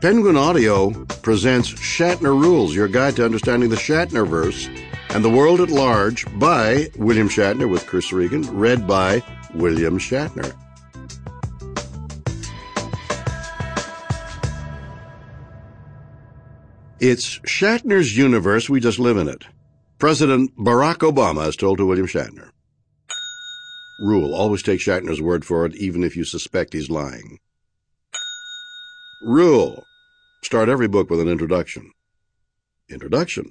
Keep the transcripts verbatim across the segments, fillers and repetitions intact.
Penguin Audio presents Shatner Rules, your guide to understanding the Shatnerverse and the world at large, by William Shatner with Chris Regan, read by William Shatner. It's Shatner's universe, we just live in it. President Barack Obama has told to William Shatner. Rule: always take Shatner's word for it, even if you suspect he's lying. Rule: start every book with an introduction. Introduction.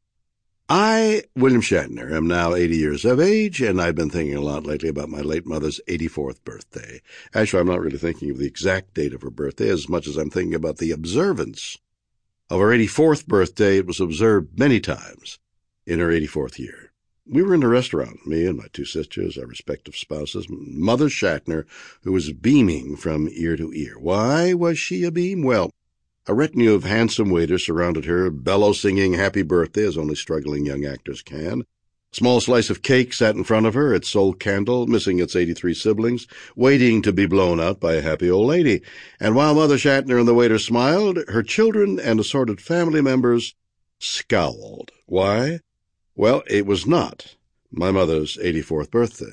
I, William Shatner, am now eighty years of age, and I've been thinking a lot lately about my late mother's eighty-fourth birthday. Actually, I'm not really thinking of the exact date of her birthday as much as I'm thinking about the observance of her eighty-fourth birthday. It was observed many times in her eighty-fourth year. We were in a restaurant, me and my two sisters, our respective spouses, Mother Shatner, who was beaming from ear to ear. Why was she a beam? Well, a retinue of handsome waiters surrounded her, bellow-singing happy birthday as only struggling young actors can. A small slice of cake sat in front of her, its sole candle, missing its eighty-three siblings, waiting to be blown out by a happy old lady. And while Mother Shatner and the waiter smiled, her children and assorted family members scowled. Why? Well, it was not my mother's eighty-fourth birthday.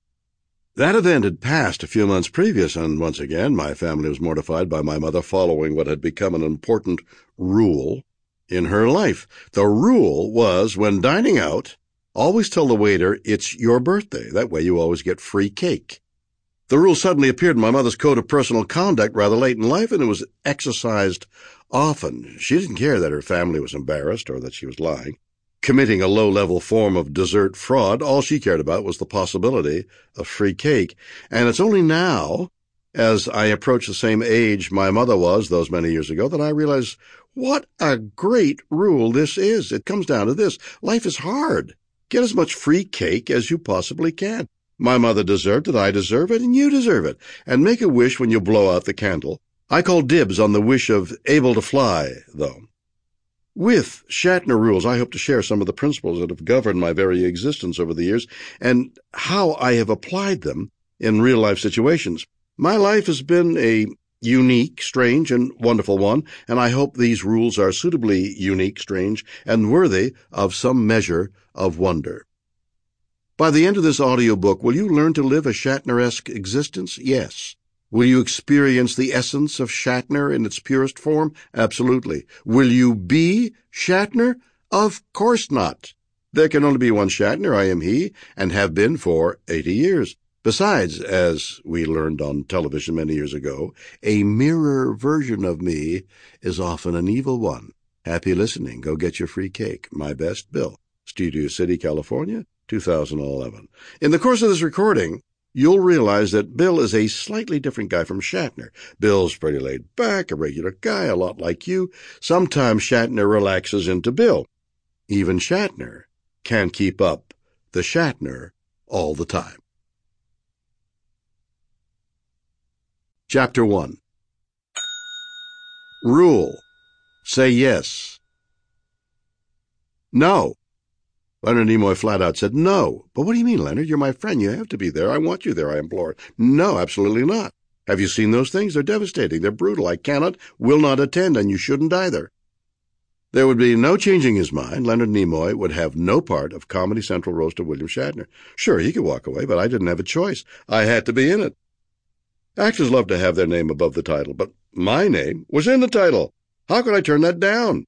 That event had passed a few months previous, and once again my family was mortified by my mother following what had become an important rule in her life. The rule was, when dining out, always tell the waiter it's your birthday. That way you always get free cake. The rule suddenly appeared in my mother's code of personal conduct rather late in life, and it was exercised often. She didn't care that her family was embarrassed or that she was lying, committing a low-level form of dessert fraud. All she cared about was the possibility of free cake. And it's only now, as I approach the same age my mother was those many years ago, that I realize what a great rule this is. It comes down to this: life is hard. Get as much free cake as you possibly can. My mother deserved it, I deserve it, and you deserve it. And make a wish when you blow out the candle. I call dibs on the wish of able to fly, though. With Shatner Rules, I hope to share some of the principles that have governed my very existence over the years and how I have applied them in real-life situations. My life has been a unique, strange, and wonderful one, and I hope these rules are suitably unique, strange, and worthy of some measure of wonder. By the end of this audiobook, will you learn to live a Shatner-esque existence? Yes. Will you experience the essence of Shatner in its purest form? Absolutely. Will you be Shatner? Of course not. There can only be one Shatner. I am he, and have been for eighty years. Besides, as we learned on television many years ago, a mirror version of me is often an evil one. Happy listening. Go get your free cake. My best, Bill. Studio City, California, two thousand eleven. In the course of this recording, you'll realize that Bill is a slightly different guy from Shatner. Bill's pretty laid back, a regular guy, a lot like you. Sometimes Shatner relaxes into Bill. Even Shatner can't keep up the Shatner all the time. Chapter one. Rule: say yes. No. Leonard Nimoy flat out said, "No." "But what do you mean, Leonard? You're my friend. You have to be there. I want you there," I implored. "No, absolutely not. Have you seen those things? They're devastating. They're brutal. I cannot, will not attend, and you shouldn't either." There would be no changing his mind. Leonard Nimoy would have no part of Comedy Central roast of William Shatner. Sure, he could walk away, but I didn't have a choice. I had to be in it. Actors love to have their name above the title, but my name was in the title. How could I turn that down?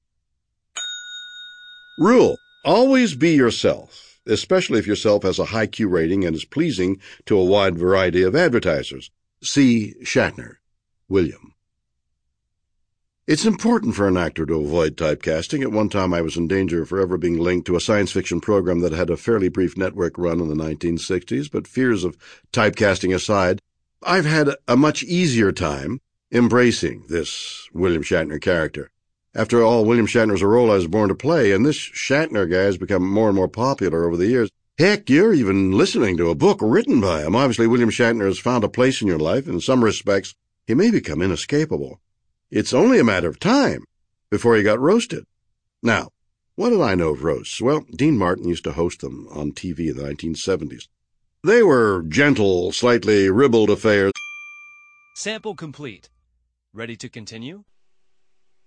Rule: always be yourself, especially if yourself has a high Q rating and is pleasing to a wide variety of advertisers. See Shatner, William. It's important for an actor to avoid typecasting. At one time, I was in danger of forever being linked to a science fiction program that had a fairly brief network run in the nineteen sixties, but fears of typecasting aside, I've had a much easier time embracing this William Shatner character. After all, William Shatner is a role I was born to play, and this Shatner guy has become more and more popular over the years. Heck, you're even listening to a book written by him. Obviously, William Shatner has found a place in your life. In some respects, he may become inescapable. It's only a matter of time before he got roasted. Now, what did I know of roasts? Well, Dean Martin used to host them on T V in the nineteen seventies. They were gentle, slightly ribald affairs. Sample complete. Ready to continue?